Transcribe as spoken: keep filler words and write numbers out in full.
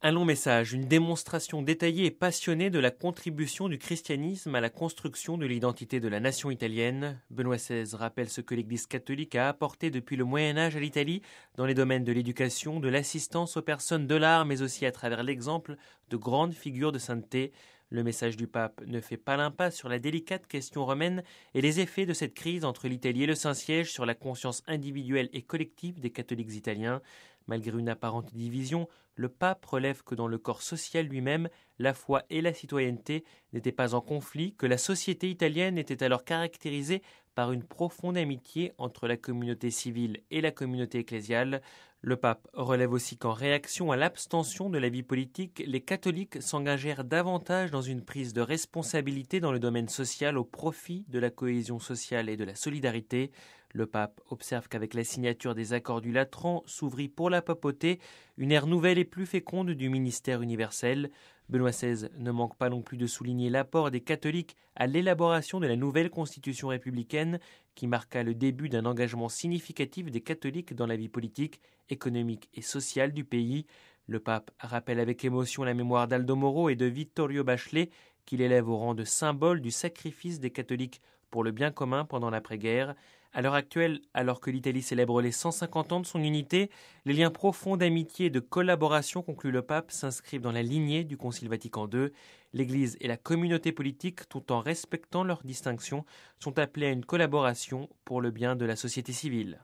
Un long message, une démonstration détaillée et passionnée de la contribution du christianisme à la construction de l'identité de la nation italienne. Benoît seize rappelle ce que l'Église catholique a apporté depuis le Moyen Âge à l'Italie dans les domaines de l'éducation, de l'assistance aux personnes, de l'art, mais aussi à travers l'exemple de grandes figures de sainteté. Le message du pape ne fait pas l'impasse sur la délicate question romaine et les effets de cette crise entre l'Italie et le Saint-Siège sur la conscience individuelle et collective des catholiques italiens. Malgré une apparente division, le pape relève que dans le corps social lui-même, la foi et la citoyenneté n'étaient pas en conflit, que la société italienne était alors caractérisée par une profonde amitié entre la communauté civile et la communauté ecclésiale. Le pape relève aussi qu'en réaction à l'abstention de la vie politique, les catholiques s'engagèrent davantage dans une prise de responsabilité dans le domaine social au profit de la cohésion sociale et de la solidarité. Le pape observe qu'avec la signature des accords du Latran s'ouvrit pour la papauté une ère nouvelle et plus féconde du ministère universel. Benoît seize ne manque pas non plus de souligner l'apport des catholiques à l'élaboration de la nouvelle constitution républicaine qui marqua le début d'un engagement significatif des catholiques dans la vie politique, économique et sociale du pays. Le pape rappelle avec émotion la mémoire d'Aldo Moro et de Vittorio Bachelet qu'il élève au rang de symbole du sacrifice des catholiques pour le bien commun pendant l'après-guerre. À l'heure actuelle, alors que l'Italie célèbre les cent cinquante ans de son unité, les liens profonds d'amitié et de collaboration, conclut le pape, s'inscrivent dans la lignée du Concile Vatican deux. L'Église et la communauté politique, tout en respectant leurs distinctions, sont appelées à une collaboration pour le bien de la société civile.